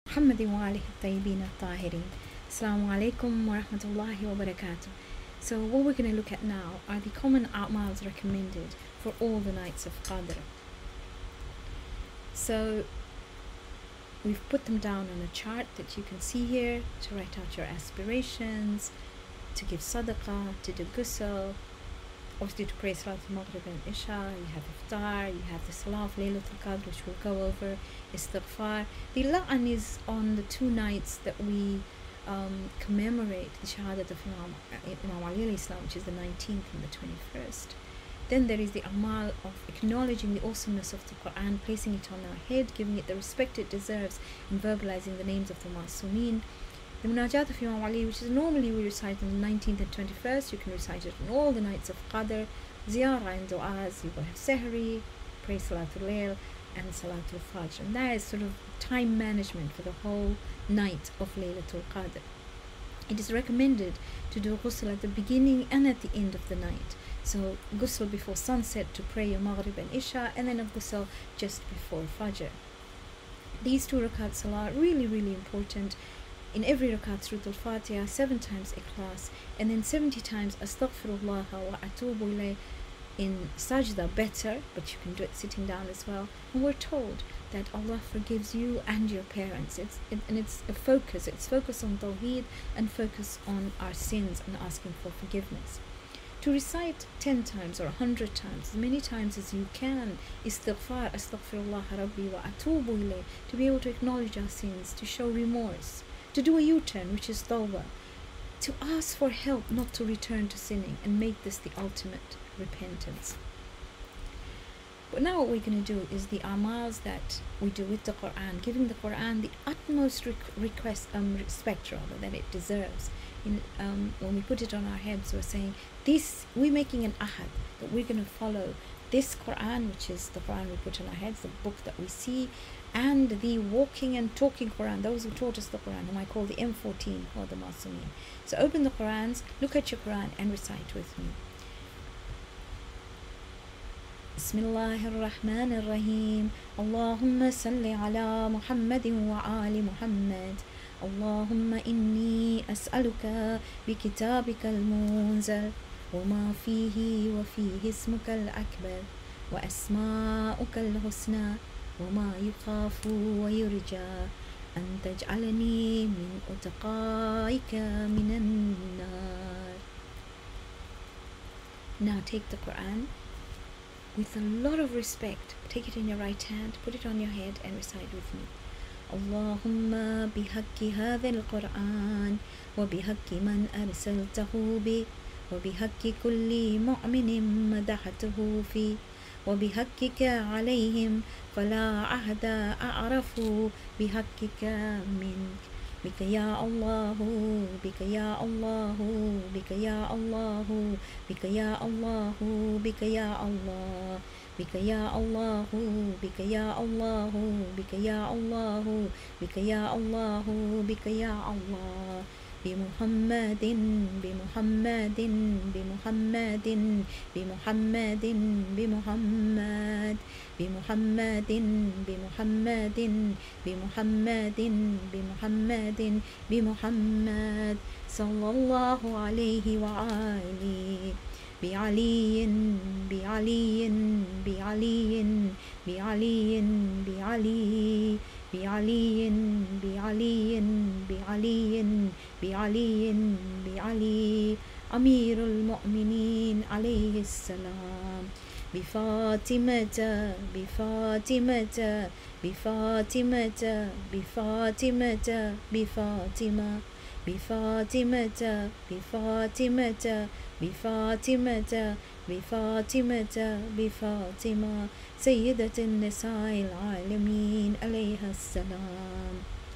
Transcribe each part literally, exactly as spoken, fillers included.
محمد وآله الطيبين الطاهرين. Assalamu alaikum wa rahmatullahi wa barakatuh. So what we're going to look at now are the common a'mals recommended for all the nights of Qadr. So we've put them down on a chart that you can see here to write out your aspirations, to give sadaqah, to do ghusl, obviously to pray Salat al-Maghrib and Isha. You have iftar, you have the Salah of Laylatul Qadr, which we'll go over, istighfar. The la'an is on the two nights that we um, commemorate the Shahadat of Imam, Imam Ali alayhi salam, which is the nineteenth and the twenty-first. Then there is the amal of acknowledging the awesomeness of the Quran, placing it on our head, giving it the respect it deserves, and verbalizing the names of the Masumeen. The Munajat of Imam Ali, which is normally we recite on the nineteenth and twenty-first, you can recite it on all the nights of Qadr, ziyarah and du'as, you will have sehri, pray Salatul Layl and Salatul Fajr. And that is sort of time management for the whole night of Laylatul Qadr. It is recommended to do ghusl at the beginning and at the end of the night. So ghusl before sunset to pray your Maghrib and Isha, and then a ghusl just before Fajr. These two rakat salah are really, really important. In every rakat, Surah Al-Fatiha, seven times Ikhlas, and then seventy times Astaghfirullah wa atubu ilayh in sajda, better, but you can do it sitting down as well. And we're told that Allah forgives you and your parents. It's it, and it's a focus. It's focus on tawheed and focus on our sins and asking for forgiveness. To recite ten times or a hundred times, as many times as you can, istighfar, astaghfirullah rabbi wa atubu ilayh, to be able to acknowledge our sins, to show remorse, to do a U-turn, which is tawbah, to ask for help not to return to sinning and make this the ultimate repentance. But now what we're going to do is the amals that we do with the Quran, giving the Quran the utmost request, um, respect rather, that it deserves. In, um, when we put it on our heads, we're saying this, we're making an ahad that we're going to follow this Quran, which is the Quran we put on our heads, the book that we see, and the walking and talking Quran, those who taught us the Quran, whom I call the M fourteen or the Masumeen. So open the Qurans, look at your Quran and recite with me. Bismillahir Rahmanir Rahim. Allahumma salli ala Muhammadin wa ali Muhammad. Allahumma inni as'aluka bi kitabika al-munzal wa ma fihi wa fihi ismuka al-akbar wa asma'uka al-husna وما يخاف ويرجى أن تجعلني من أتقائك من النار. Now take the Quran with a lot of respect. Take it in your right hand, put it on your head and recite with me. اللهم بحق هذا القرآن وبحق من أرسلته به وبحق كل مؤمن مدحته فيه وبحقك عليهم فلا عهد أعرف بحقك منك بك يا الله بك يا الله بك يا الله بك يا الله بك يا الله بك يا الله بك يا الله بك يا الله بك يا الله بك يا الله بمحمد بمحمد بمحمد بمحمد بمحمد بمحمد بمحمد بمحمد بمحمد بمحمد صلى الله عليه وآله بعلي بعلي بعلي بعلي بعلي بعلي بعلي بعلي بعلي بعلي أمير المؤمنين عليه السلام بفاطمة بفاطمة بفاطمة بفاطمة بفاطمة بفاطمة بفاطمة بفاطمة بفاطمة بفاطمة سيدة النساء العالمين عليها السلام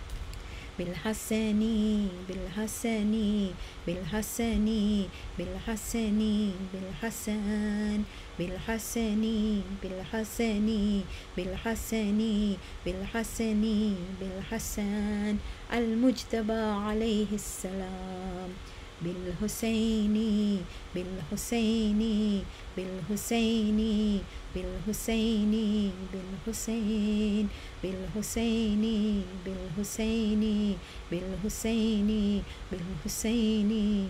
بالحسن بالحسن بالحسن بالحسن بالحسن بالحسن بالحسن بالحسن بالحسن بالحسن المجتبى عليه السلام بالحسين بالحسين بالحسين بالحسين بالحسين بالحسين بالحسين بالحسين بالحسين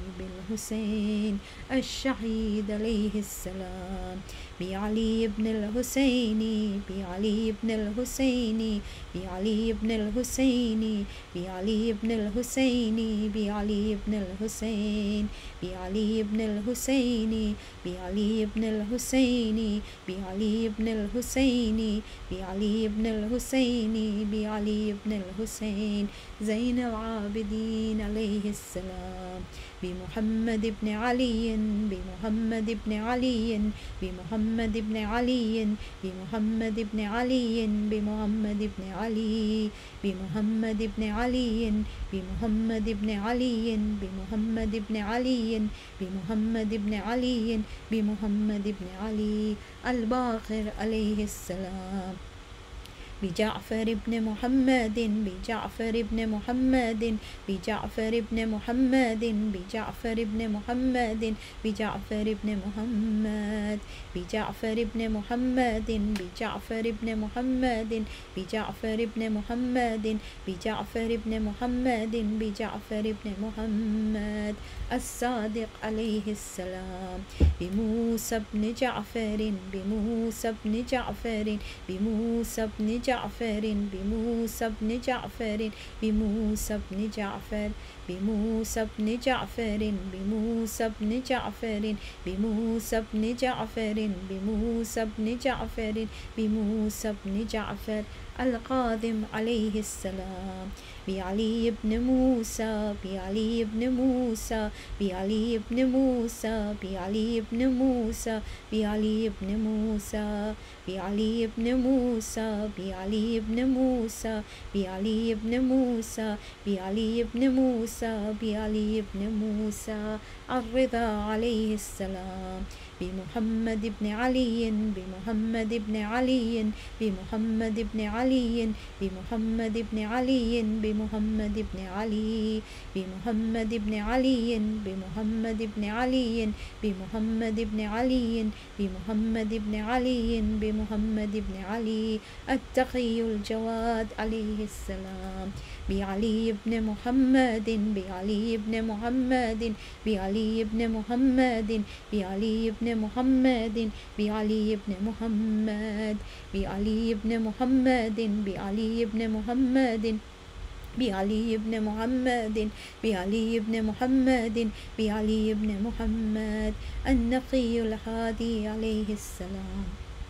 بالحسين الشهيد عليه السلام بعلي بن الحسين بعلي بن الحسين بعلي بن الحسين بعلي بن الحسين بعلي بن الحسين بعلي بن الحسين بعلي بن الحسين بعلي بن الحسين بعلي بن الحسين بعلي بن الحسين زين العابدين عليه السلام بمحمد بن علي بمحمد بن علي بمحمد بن علي بمحمد بن علي بمحمد بن علي بمحمد بن علي بمحمد بن علي بمحمد بن علي بمحمد بن علي بمحمد بن علي الباقر عليه السلام بجعفر بن محمد بجعفر بن محمد بجعفر بن محمد بجعفر بن محمد بجعفر بن محمد بجعفر بن محمد بجعفر بن محمد بجعفر بن محمد بجعفر بن محمد بجعفر بن محمد الصادق عليه السلام بموسى بن جعفر بموسى بن جعفر بموسى بن جعفر جعفر بموسى بن جعفر بموسى بن جعفر بموسى بن جعفر بموسى بن جعفر بموسى بن جعفر بموسى بن جعفر بموسى بن جعفر القادم عليه السلام بعلي بن موسى بعلي بن موسى بعلي بن موسى بعلي بن موسى بعلي بن موسى بعلي بن موسى بعلي بن موسى بعلي بن موسى بعلي بن موسى بعلي بن موسى الرضا عليه السلام بمحمد بن علي بمحمد بن علي بمحمد بن علي بمحمد بن علي بمحمد بن علي بمحمد بن علي بمحمد بن علي بمحمد بن علي بمحمد بن علي بمحمد بن علي التقي الجواد عليه السلام بعلي بن محمد بعلي بن محمد بعلي بن محمد بعلي بن محمد بعلي بن محمد بعلي بن محمد بعلي بن محمد بعلي بن محمد بعلي بن محمد بعلي بن محمد النقي الهادي عليه السلام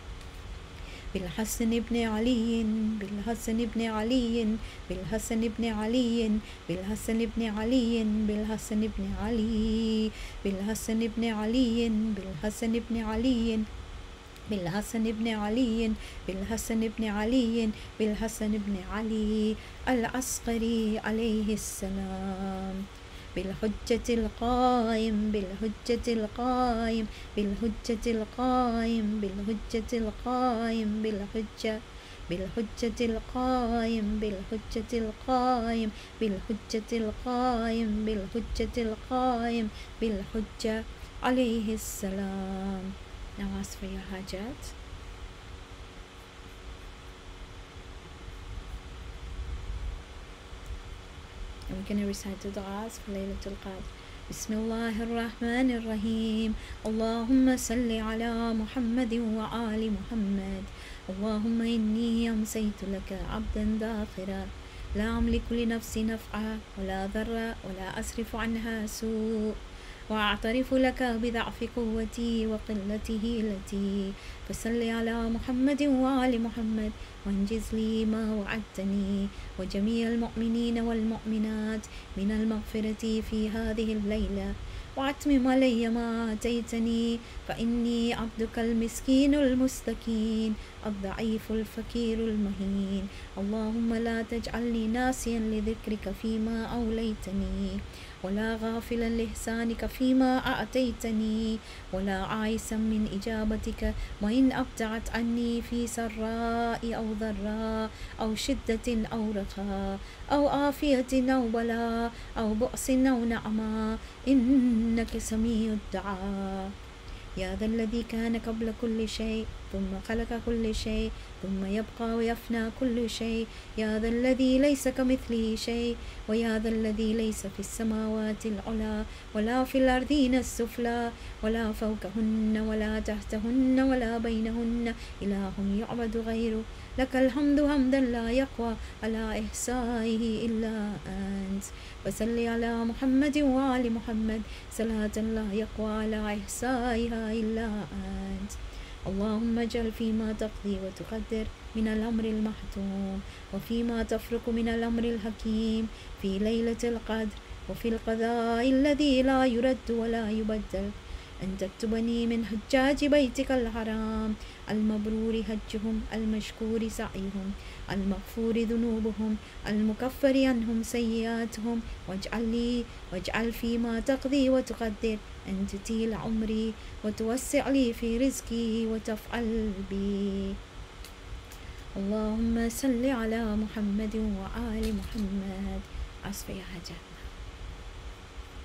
بالحسن بن علي بالحسن بن علي بالحسن بن علي بالحسن بن علي بالحسن بن علي بالحسن بن علي بالحسن بن علي بالحسن بن علي بالحسن بن علي بالحسن بن علي العسقري عليه السلام بالحجة القائم بالحجة القائم بالحجة القائم بالحجة القائم بالحجة بالحجة القائم بالحجة القائم بالحجة القائم بالحجة القائم بالحجة عليه السلام. Now ask for your hajat. And we're going to recite the du'as for Laylatul Qadr. بسم الله الرحمن الرحيم اللهم صل على محمد وآل محمد اللهم إني أمسيت لك عبدا ذاخرا لا أملك لنفسي نفعا ولا ضرا ولا أصرف عنها سوء وأعترف لك بضعف قوتي وقلته التي فصل على محمد وآل محمد وانجز لي ما وعدتني وجميع المؤمنين والمؤمنات من المغفرة في هذه الليلة وأتمم علي ما آتيتني فإني عبدك المسكين المستكين الضعيف الفقير المهين اللهم لا تجعلني ناسيا لذكرك فيما أوليتني ولا غافلا لإحسانك فيما أعطيتني ولا عائسا من إجابتك وإن أبتعت عني في سراء أو ضراء أو شدة أو رخاء أو عافية أو بلاء أو بؤس أو نعمة إنك سميع الدعاء يا ذا الذي كان قبل كل شيء ثم خلق كل شيء ثم يبقى ويفنى كل شيء، يا ذا الذي ليس كمثله شيء، ويا ذا الذي ليس في السماوات العلى ولا في الأرضين السفلى ولا فوقهن ولا تحتهن ولا بينهن إله يعبد غيره، لك الحمد حمدا لا يقوى على إحصائه إلا أنت. وصل على محمد وآل محمد صلاة لا يقوى على إحصائها إلا أنت. اللهم اجعل فيما تقضي وتقدر من الأمر المحتوم، وفيما تفرق من الأمر الحكيم، في ليلة القدر وفي القضاء الذي لا يرد ولا يبدل، أن تكتبني من حجاج بيتك الحرام المبرور حجهم، المشكور سعيهم، المغفور ذنوبهم، المكفر عنهم سيئاتهم، واجعل لي واجعل فيما تقضي وتقدر أن تطيل عمري وتوسع لي في رزقي وتفعل بي. اللهم صل على محمد وآل محمد. أصفي حاجاتنا.